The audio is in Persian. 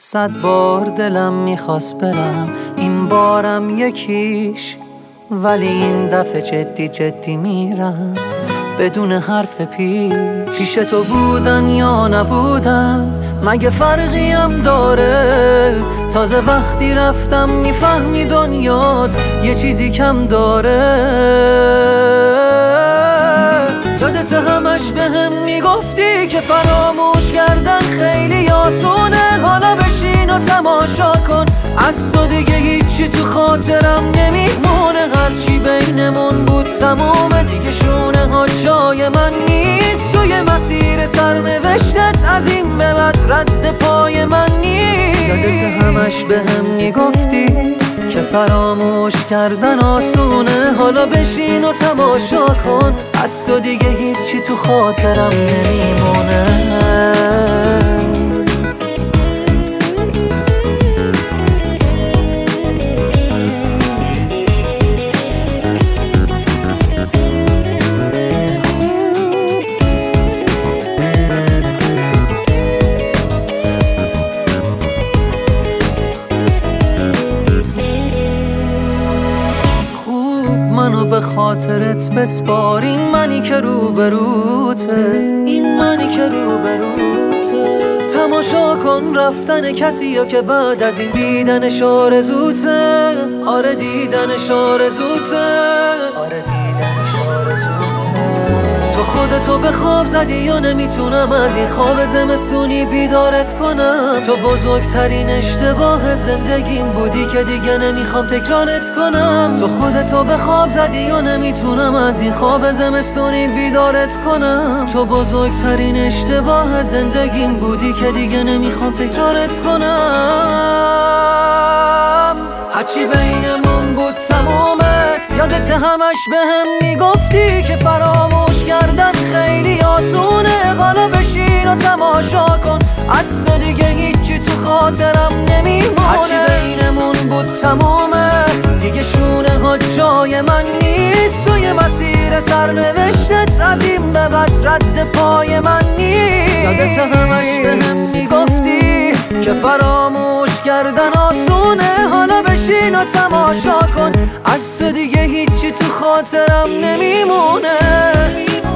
100 بار دلم میخواست برم، این بارم یکیش، ولی این دفعه جدی جدی میرم بدون حرف پیش تو بودن یا نبودن مگه فرقی هم داره؟ تازه وقتی رفتم میفهمی دنیات یه چیزی کم داره. یادت همش بهم میگفتی که فراموش کردن خیلی آسونه، حالا بشین و تماشا کن، از تو دیگه هیچی تو خاطرم نمیمونه. هرچی بینمون بود تمومه دیگه، شونه ها جای من نیست، توی مسیر سرنوشتت از این به بعد رد پای من نیست. یادت همش بهم میگفتی که فراموش کردن آسونه، حالا بشین و تماشا کن، از تو دیگه هیچی تو خاطرم نمیمونه. منو به خاطرت بسپار، این منی که روبروته، این منی که روبروته. تماشا کن رفتن کسی یا که بعد از این دیدنش آرزوته. آره دیدنش آرزوته، آره دیدنش آرزوته. تو خودتو به خواب زدی یا نمیتونم از این خواب زمستونی بیدارت کنم. تو بزرگترین اشتباه زندگیم بودی که دیگه نمیخوام تکرارت کنم. تو خودتو به خواب زدی یا نمیتونم از این خواب زمستونی بیدارت کنم. تو بزرگترین اشتباه زندگیم بودی که دیگه نمیخوام تکرارت کنم. هرچی بینمون بود تمومه، یادت همش بهم میگفتی که فراموش کردن خیلی آسونه، حالا بشین و تماشا کن، از تو دیگه هیچی تو خاطرم نمیمونه. هرچی بینمون بود تمومه دیگه، شونه ها جای من نیست، توی مسیر سرنوشتت از این به بعد رد پای من نیست. یادت همش بهم میگفتی که فراموش کردن آسونه، حالا بشین و تماشا کن، از تو دیگه هیچی تو خاطرم نمیمونه.